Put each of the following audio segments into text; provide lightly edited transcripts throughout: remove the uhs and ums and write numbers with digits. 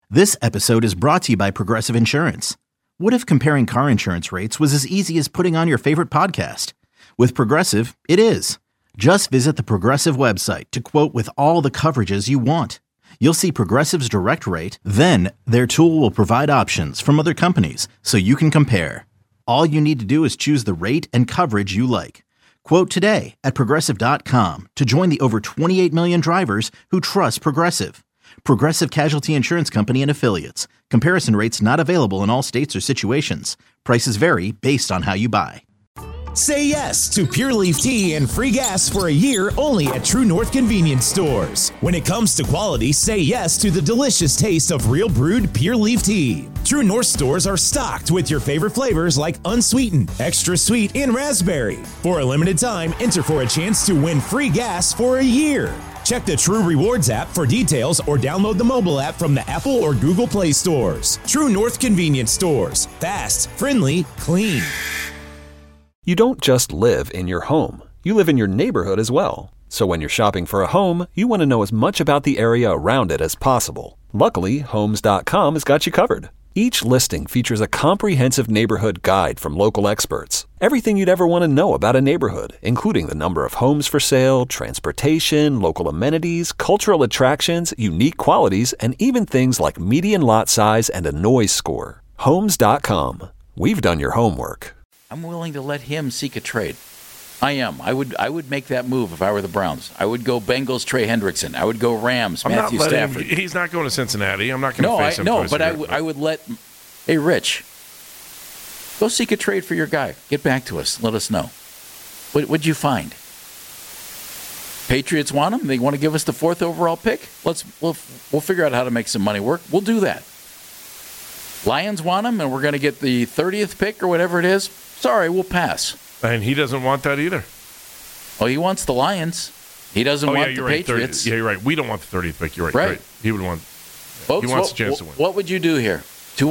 This episode is brought to you by Progressive Insurance. What if comparing car insurance rates was as easy as putting on your favorite podcast? With Progressive, it is. Just visit the Progressive website to quote with all the coverages you want. You'll see Progressive's direct rate, then their tool will provide options from other companies so you can compare. All you need to do is choose the rate and coverage you like. Quote today at Progressive.com to join the over 28 million drivers who trust Progressive. Progressive Casualty Insurance Company and Affiliates. Comparison rates not available in all states or situations. Prices vary based on how you buy. Say yes to Pure Leaf Tea and free gas for a year only at True North Convenience Stores. When it comes to quality, say yes to the delicious taste of real brewed Pure Leaf Tea. True North stores are stocked with your favorite flavors like unsweetened, extra sweet, and raspberry. For a limited time, enter for a chance to win free gas for a year. Check the True Rewards app for details or download the mobile app from the Apple or Google Play stores. True North Convenience Stores. Fast, friendly, clean. You don't just live in your home. You live in your neighborhood as well. So when you're shopping for a home, you want to know as much about the area around it as possible. Luckily, Homes.com has got you covered. Each listing features a comprehensive neighborhood guide from local experts. Everything you'd ever want to know about a neighborhood, including the number of homes for sale, transportation, local amenities, cultural attractions, unique qualities, and even things like median lot size and a noise score. Homes.com. We've done your homework. I'm willing to let him seek a trade. I am. I would make that move if I were the Browns. I would go Bengals, Trey Hendrickson. I would go Rams, Matthew Stafford. He's not going to Cincinnati. I'm not going to face him. No, but I would let. Hey, Rich, go seek a trade for your guy. Get back to us. Let us know. What'd you find? Patriots want him. They want to give us the 4th overall pick. We'll figure out how to make some money work. We'll do that. Lions want him, and we're going to get the 30th pick or whatever it is. Sorry, we'll pass. And he doesn't want that either. Oh, he wants the Lions. He doesn't want the Patriots. You're right. We don't want the 30th pick. You're right. Right. He would want. Folks, he wants a chance to win. What would you do here?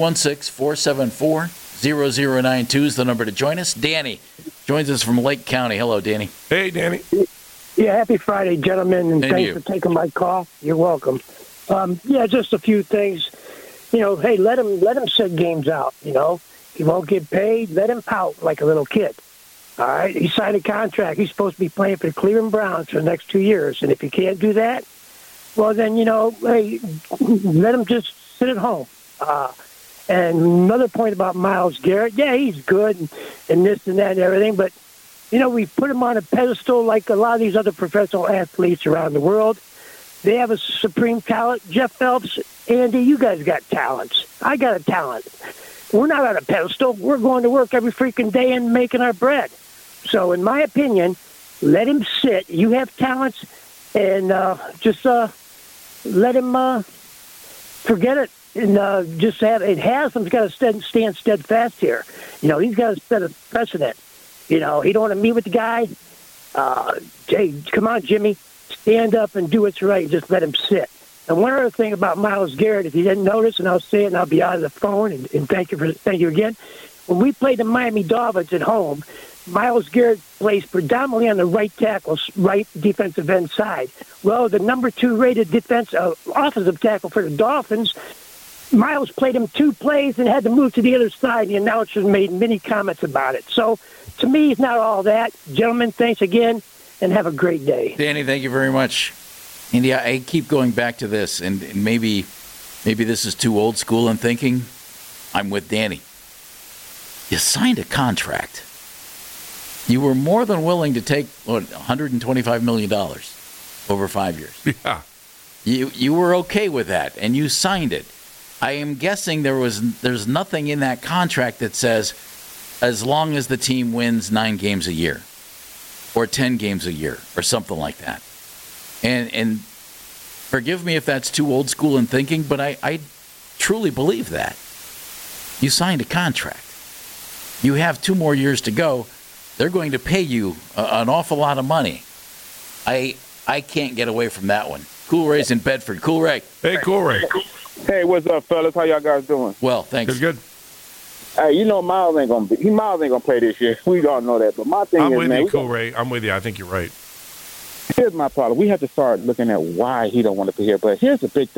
216-474-0092 is the number to join us. Danny joins us from Lake County. Hello, Danny. Hey, Danny. Yeah, happy Friday, gentlemen, and thanks for taking my call. You're welcome. Just a few things. Hey, let him sit games out. He won't get paid. Let him pout like a little kid. All right, he signed a contract. He's supposed to be playing for the Cleveland Browns for the next 2 years. And if he can't do that, well, then, hey, let him just sit at home. And another point about Myles Garrett, yeah, he's good and this and that and everything. But, we put him on a pedestal like a lot of these other professional athletes around the world. They have a supreme talent. Jeff Phelps, Andy, you guys got talents. I got a talent. We're not on a pedestal. We're going to work every freaking day and making our bread. So, in my opinion, let him sit. You have talents, and just let him forget it. And just have it. Haslam's got to stand steadfast here. He's got to set a precedent. He don't want to meet with the guy. Hey, come on, Jimmy, stand up and do what's right. Just let him sit. And one other thing about Myles Garrett, if you didn't notice, and I'll say it, and I'll be out of the phone, and thank you again. When we played the Miami Dolphins at home, Myles Garrett plays predominantly on the right tackle, right defensive end side. Well, the number 2 rated offensive tackle for the Dolphins, Myles played him 2 plays and had to move to the other side. The announcers made many comments about it. So, to me, it's not all that. Gentlemen, thanks again, and have a great day. Danny, thank you very much. Andy, I keep going back to this, and maybe this is too old school in thinking. I'm with Danny. You signed a contract. You were more than willing to take $125 million over 5 years. Yeah. You were okay with that, and you signed it. I am guessing there's nothing in that contract that says as long as the team wins 9 games a year or 10 games a year or something like that. And forgive me if that's too old school in thinking, but I truly believe that. You signed a contract. You have 2 more years to go. They're going to pay you an awful lot of money. I can't get away from that one. Cool Ray's in Bedford. Cool Ray. Hey, Cool Ray. Hey, what's up, fellas? How y'all guys doing? Well, thanks. Good. Hey, Miles ain't gonna play this year. We all know that. But my thing I'm is, with man, you, Cool Ray. I'm with you. I think you're right. Here's my problem. We have to start looking at why he don't want to be here. But here's the big thing.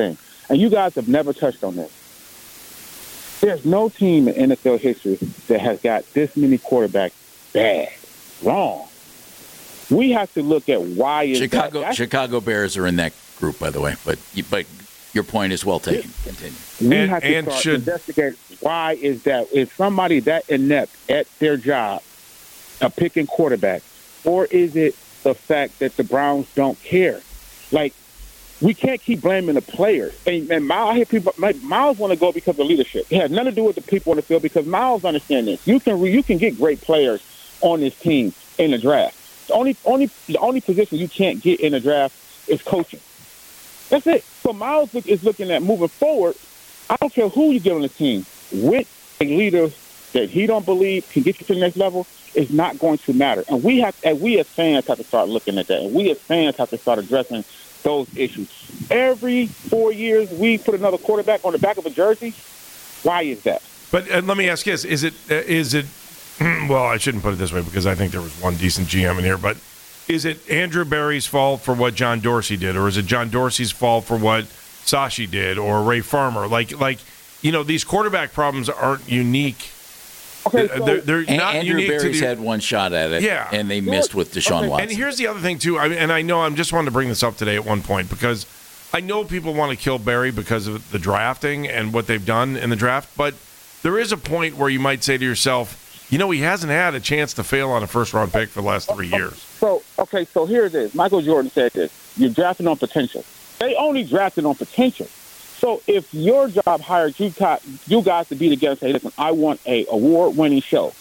and you guys have never touched on this. There's no team in NFL history that has got this many quarterbacks bad, wrong. We have to look at why is Chicago Bears are in that group, by the way. But your point is well taken. Continue. We have to start investigate why is that. Is somebody that inept at their job of picking quarterbacks, or is it the fact that the Browns don't care? Like, we can't keep blaming the players. And Miles, I hear people, Miles want to go because of leadership. It has nothing to do with the people on the field because Miles understands this. You can get great players on this team in the draft. The only position you can't get in the draft is coaching. That's it. So Miles is looking at moving forward. I don't care who you get on the team. With a leader that he don't believe can get you to the next level, is not going to matter. And we as fans have to start looking at that. And we as fans have to start addressing those issues. Every 4 years, we put another quarterback on the back of a jersey. Why is that? But let me ask you this. Is it well, I shouldn't put it this way because I think there was one decent GM in here, but is it Andrew Berry's fault for what John Dorsey did, or is it John Dorsey's fault for what Sashi did, or Ray Farmer? Like these quarterback problems aren't unique. Okay, so they're not Andrew unique. Berry's had one shot at it, and they missed with Deshaun Watson. And here's the other thing, too, I know I'm just wanting to bring this up today at one point, because I know people want to kill Berry because of the drafting and what they've done in the draft, but there is a point where you might say to yourself, he hasn't had a chance to fail on a first-round pick for the last 3 years. So here it is. Michael Jordan said this. You're drafting on potential. They only drafted on potential. So if your job hired you guys to be together and say, listen, I want a award-winning show,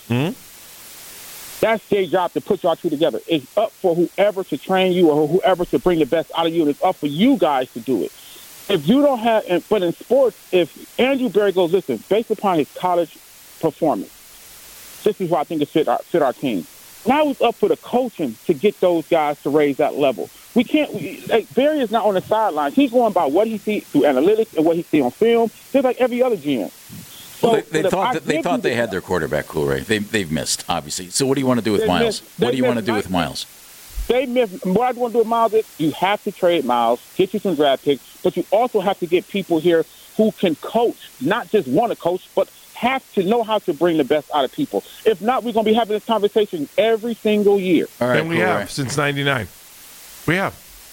that's their job to put y'all two together. It's up for whoever to train you or whoever to bring the best out of you, and it's up for you guys to do it. If you don't have – but in sports, if Andrew Berry goes, listen, based upon his college performance, this is why I think it fit our team. Now it's up for the coaching to get those guys to raise that level. We can't. Barry is not on the sidelines. He's going by what he sees through analytics and what he sees on film, just like every other GM. So they thought they had their quarterback cool, right? They've missed, obviously. So what do you want to do with Miles? What do you want to do with Miles? They missed. What I want to do with Miles is you have to trade Miles, get you some draft picks, but you also have to get people here who can coach, not just want to coach, but have to know how to bring the best out of people. If not, we're going to be having this conversation every single year. All right, and we have since '99. We have.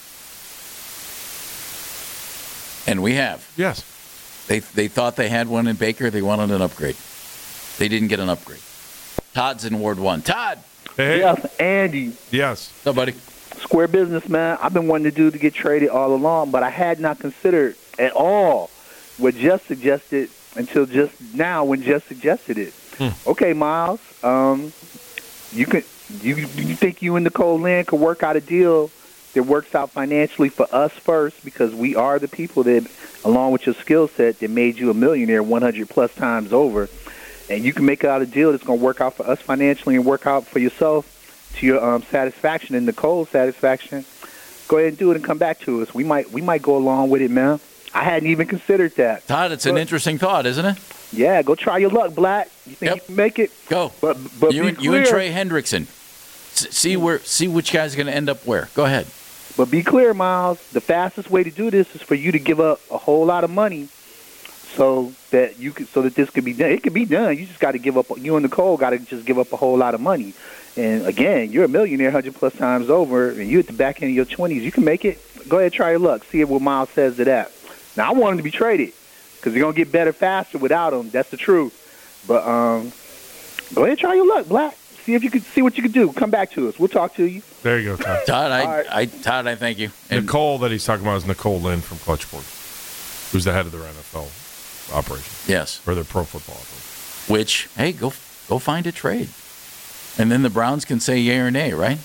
And we have. Yes. They thought they had one in Baker. They wanted an upgrade. They didn't get an upgrade. Todd's in Ward 1. Todd. Hey. Yes, Andy. Yes. What's up, buddy? Square business, man. I've been wanting to get traded all along, but I had not considered at all what Just suggested until just now when Just suggested it. Okay, Miles, you think you and Nicole Lynn could work out a deal that works out financially for us first, because we are the people that, along with your skill set, that made you a millionaire 100+ times over, and you can make out a deal that's going to work out for us financially and work out for yourself to your satisfaction and Nicole's satisfaction. Go ahead and do it and come back to us. We might go along with it, man. I hadn't even considered that. Todd, it's an interesting thought, isn't it? Yeah, go try your luck, Black. You think you can make it? Go. But you and Trey Hendrickson. See which guy's going to end up where. Go ahead. But be clear, Miles. The fastest way to do this is for you to give up a whole lot of money, so that this could be done. It could be done. You just got to give up. You and Nicole got to just give up a whole lot of money. And again, you're a millionaire 100+ times over, and you at the back end of your 20s. You can make it. Go ahead, try your luck. See what Miles says to that. Now, I want him to be traded because you're gonna get better faster without him. That's the truth. But go ahead and try your luck, Black. See what you can do. Come back to us. We'll talk to you. There you go, Todd. Todd, I thank you. And Nicole that he's talking about is Nicole Lynn from Clutchport, who's the head of their NFL operation. Yes. Or their pro football operation. Which, hey, go find a trade. And then the Browns can say yay or nay, right?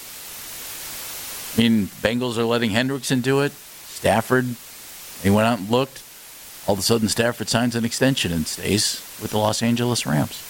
I mean, Bengals are letting Hendrickson do it. Stafford, they went out and looked. All of a sudden, Stafford signs an extension and stays with the Los Angeles Rams.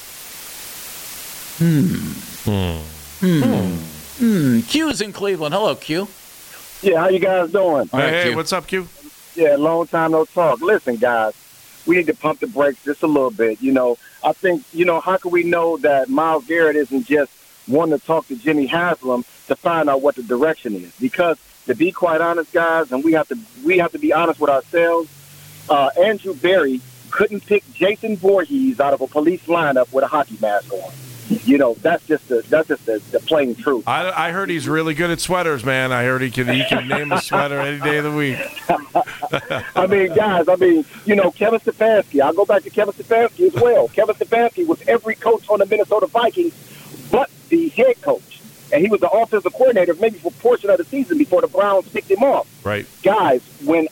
Q's in Cleveland. Hello, Q. Yeah, how you guys doing? Hey, what's up, Q? Yeah, long time no talk. Listen, guys, we need to pump the brakes just a little bit. I think, how can we know that Myles Garrett isn't just wanting to talk to Jimmy Haslam to find out what the direction is? Because to be quite honest, guys, and we have to be honest with ourselves, Andrew Berry couldn't pick Jason Voorhees out of a police lineup with a hockey mask on. You know, that's just the plain truth. I heard he's really good at sweaters, man. I heard he can name a sweater any day of the week. I mean, guys, you know, Kevin Stefanski. I'll go back to Kevin Stefanski as well. Kevin Stefanski was every coach on the Minnesota Vikings but the head coach. And he was the offensive coordinator maybe for a portion of the season before the Browns picked him off. Right. Guys, when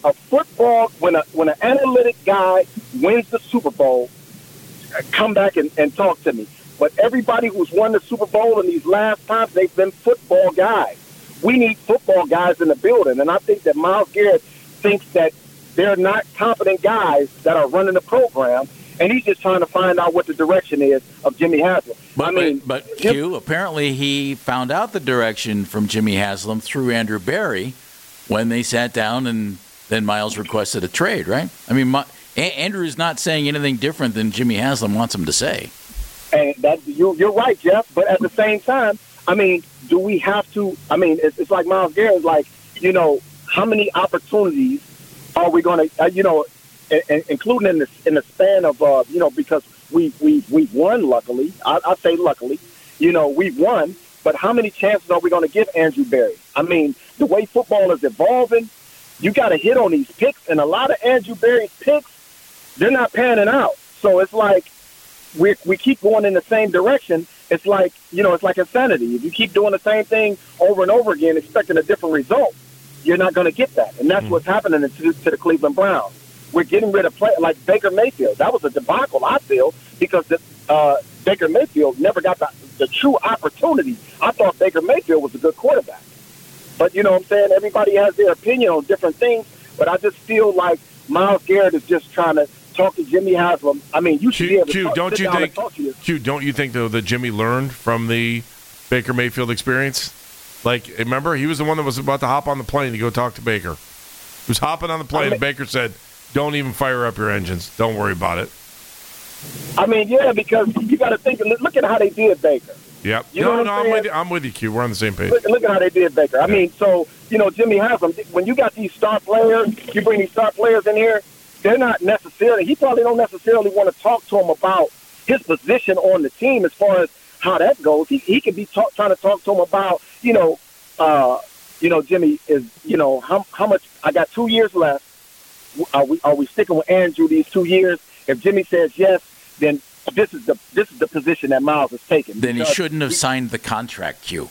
an analytic guy wins the Super Bowl, come back and talk to me. But everybody who's won the Super Bowl in these last times, they've been football guys. We need football guys in the building. And I think that Myles Garrett thinks that they're not competent guys that are running the program. And he's just trying to find out what the direction is of Jimmy Haslam. But Q, apparently he found out the direction from Jimmy Haslam through Andrew Berry when they sat down and then Myles requested a trade, right? I mean, Andrew's not saying anything different than Jimmy Haslam wants him to say. And you're right, Jeff. But at the same time, I mean, do we have to? I mean, it's like Myles Garrett is like, you know, how many opportunities are we going to, you know, including in the span of, you know, because we've won. Luckily, I say luckily, you know, we've won. But how many chances are we going to give Andrew Berry? I mean, the way football is evolving, you got to hit on these picks, and a lot of Andrew Berry's picks, they're not panning out. So it's like, we keep going in the same direction. It's like, you know, it's like insanity. If you keep doing the same thing over and over again, expecting a different result, you're not going to get that. And that's what's happening to the Cleveland Browns. We're getting rid of play like Baker Mayfield. That was a debacle, I feel, because Baker Mayfield never got the true opportunity. I thought Baker Mayfield was a good quarterback. But, you know what I'm saying, everybody has their opinion on different things, but I just feel like Myles Garrett is just trying to talk to Jimmy Haslam. I mean, you should be able to talk to you. Q, don't you think, though, that Jimmy learned from the Baker Mayfield experience? Like, remember, he was the one that was about to hop on the plane to go talk to Baker. He was hopping on the plane, and Baker said, don't even fire up your engines. Don't worry about it. I mean, yeah, because you got to think, look at how they did Baker. Yep. You know I'm with you, Q. We're on the same page. Look at how they did Baker. I mean, so, you know, Jimmy Haslam, when you got these star players, you bring these star players in here, they're not necessarily, he probably don't necessarily want to talk to him about his position on the team as far as how that goes. He could be trying to talk to him about, you know, Jimmy is, you know, how much, I got 2 years left. Are we sticking with Andrew these 2 years? If Jimmy says yes, then this is the position that Myles has taken. Then he shouldn't have signed the contract, Q.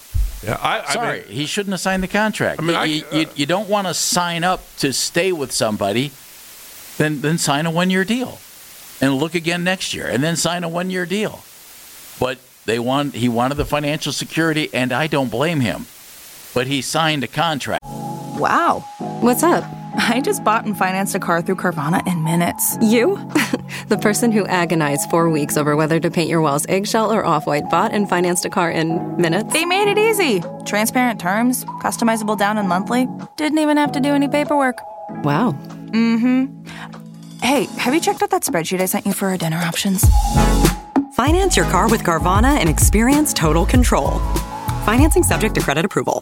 Yeah, he shouldn't have signed the contract. I mean, you don't want to sign up to stay with somebody, then sign a 1-year deal, and look again next year, and then sign a 1-year deal. But he wanted the financial security, and I don't blame him. But he signed a contract. Wow. What's up? I just bought and financed a car through Carvana in minutes. You? The person who agonized 4 weeks over whether to paint your walls eggshell or off-white bought and financed a car in minutes? They made it easy. Transparent terms, customizable down and monthly. Didn't even have to do any paperwork. Wow. Mm-hmm. Hey, have you checked out that spreadsheet I sent you for our dinner options? Finance your car with Carvana and experience total control. Financing subject to credit approval.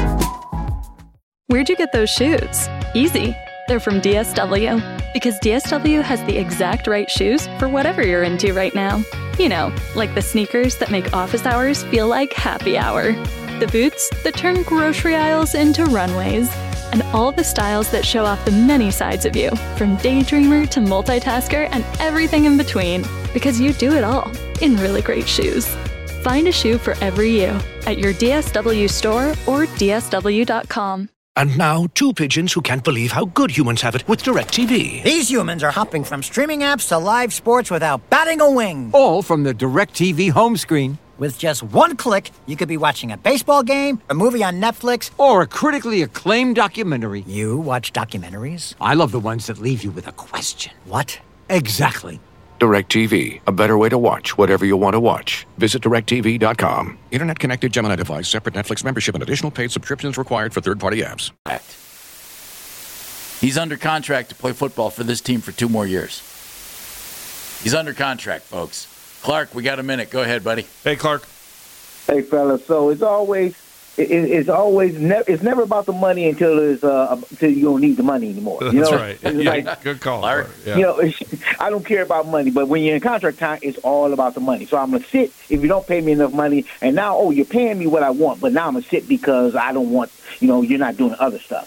Where'd you get those shoes? Easy. They're from DSW. Because DSW has the exact right shoes for whatever you're into right now. You know, like the sneakers that make office hours feel like happy hour. The boots that turn grocery aisles into runways. And all the styles that show off the many sides of you, from daydreamer to multitasker and everything in between. Because you do it all in really great shoes. Find a shoe for every you at your DSW store or DSW.com. And now, two pigeons who can't believe how good humans have it with DirecTV. These humans are hopping from streaming apps to live sports without batting a wing. All from the DirecTV home screen. With just one click, you could be watching a baseball game, a movie on Netflix, or a critically acclaimed documentary. You watch documentaries? I love the ones that leave you with a question. What? Exactly. DirecTV, a better way to watch whatever you want to watch. Visit DirecTV.com. Internet-connected Gemini device, separate Netflix membership, and additional paid subscriptions required for third-party apps. He's under contract to play football for this team for 2 more years. He's under contract, folks. Clark, we got a minute. Go ahead, buddy. Hey, Clark. Hey, fellas. So it's always it's always it's never about the money until you don't need the money anymore. That's right. Good call. Yeah. You know, I don't care about money, but when you're in contract time, it's all about the money. So I'm gonna sit if you don't pay me enough money, and now you're paying me what I want, but now I'm gonna sit because I don't want you're not doing other stuff.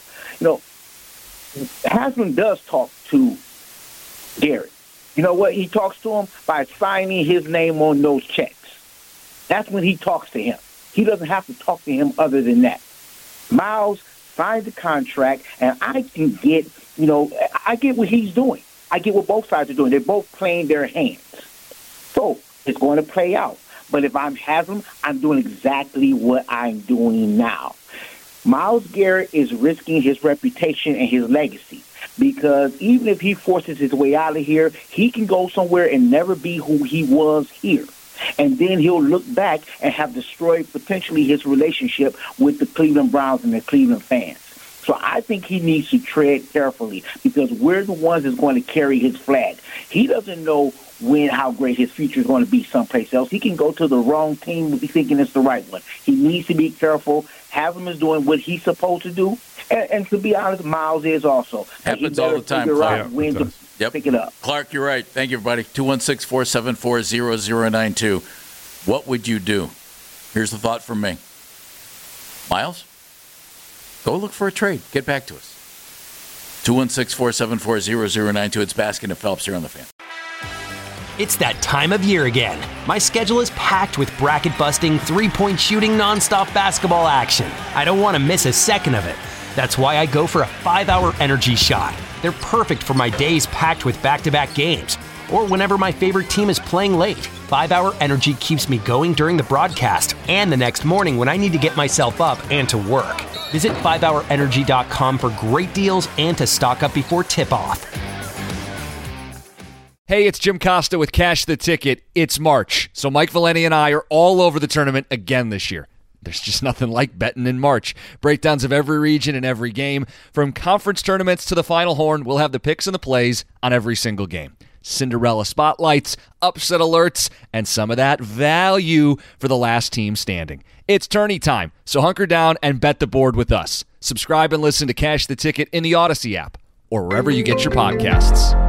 Haslam does talk to Garrett. You know what? He talks to him by signing his name on those checks. That's when he talks to him. He doesn't have to talk to him other than that. Miles signed the contract, and I can get, I get what he's doing. I get what both sides are doing. They're both playing their hands. So it's going to play out. But if I'm Haslam, I'm doing exactly what I'm doing now. Myles Garrett is risking his reputation and his legacy because even if he forces his way out of here, he can go somewhere and never be who he was here. And then he'll look back and have destroyed potentially his relationship with the Cleveland Browns and the Cleveland fans. So I think he needs to tread carefully because we're the ones that's going to carry his flag. He doesn't know how great his future is going to be someplace else. He can go to the wrong team thinking it's the right one. He needs to be careful. Haslam is doing what he's supposed to do. And to be honest, Miles is also. Happens all the time, Clark. When to pick it up. Clark, you're right. Thank you, everybody. 216-474-0092. What would you do? Here's the thought from me. Miles, go look for a trade. Get back to us. 216-474-0092. It's Baskin and Phelps here on The Fan. It's that time of year again. My schedule is packed with bracket-busting, three-point shooting, nonstop basketball action. I don't want to miss a second of it. That's why I go for a 5-hour energy shot. They're perfect for my days packed with back-to-back games, or whenever my favorite team is playing late. 5-hour energy keeps me going during the broadcast and the next morning when I need to get myself up and to work. Visit 5hourenergy.com for great deals and to stock up before tip-off. Hey, it's Jim Costa with Cash the Ticket. It's March, so Mike Valeni and I are all over the tournament again this year. There's just nothing like betting in March. Breakdowns of every region and every game. From conference tournaments to the Final Horn, we'll have the picks and the plays on every single game. Cinderella spotlights, upset alerts, and some of that value for the last team standing. It's tourney time, so hunker down and bet the board with us. Subscribe and listen to Cash the Ticket in the Odyssey app or wherever you get your podcasts.